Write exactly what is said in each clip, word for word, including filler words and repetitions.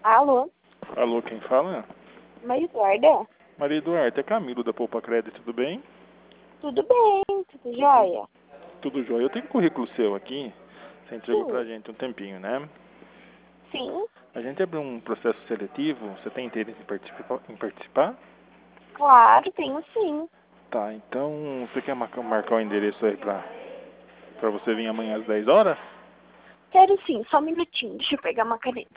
Alô? Alô, quem fala? Maria Eduarda? Maria Eduarda, é Camilo da Poupa Crédito, tudo bem? Tudo bem, tudo jóia? Tudo jóia. Eu tenho um currículo seu aqui, você entregou pra Sim, gente um tempinho, né? sim, A gente abriu um processo seletivo, você tem interesse em participar? Em participar? claro, tenho sim. Tá, então você quer marcar, marcar o endereço aí pra, pra você vir amanhã às dez horas? Quero sim, só um minutinho, deixa eu pegar uma caneta.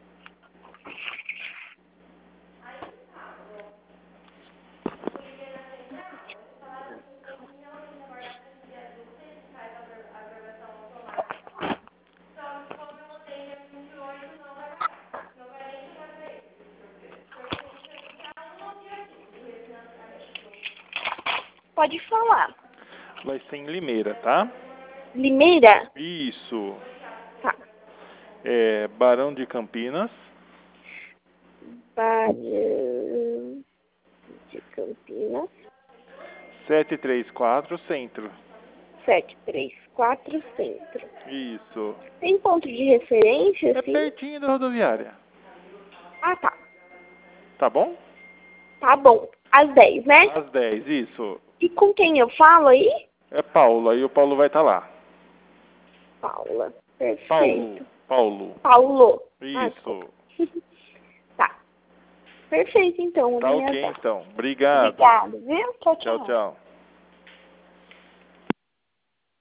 Pode falar. Vai ser em Limeira, tá? Limeira? Isso. Tá. É Barão de Campinas, Barão de Campinas, setecentos e trinta e quatro, Centro. sete três quatro Centro. Isso. Tem ponto de referência, É sim? pertinho da rodoviária. Ah, tá. Tá bom? Tá bom. Às dez, né? Às dez, isso. E com quem eu falo aí? É Paulo, aí o Paulo vai estar lá. Paula. Paulo, Perfeito. Paulo. Paulo. Ah, desculpa. Isso. Tá. Perfeito, então. Tá Amanhã ok às dez. então. Obrigado. Obrigada, viu? Tchau, Tchau, tchau. tchau.